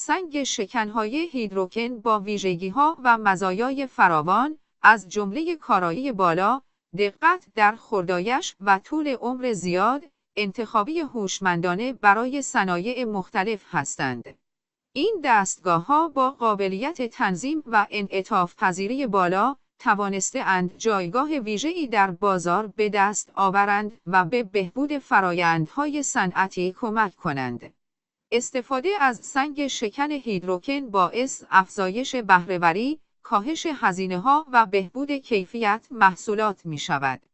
سنگ شکنهای هیدروکن با ویژگی‌ها و مزایای فراوان، از جمله کارایی بالا، دقت در خردایش و طول عمر زیاد، انتخابی هوشمندانه برای صنایع مختلف هستند. این دستگاه‌ها با قابلیت تنظیم و انعطاف‌پذیری بالا، توانسته‌اند جایگاه ویژه‌ای در بازار به دست آورند و به بهبود فرآیندهای صنعتی کمک کنند. استفاده از سنگ شکن هیدروکن باعث افزایش بهره‌وری، کاهش هزینه‌ها و بهبود کیفیت محصولات می‌شود.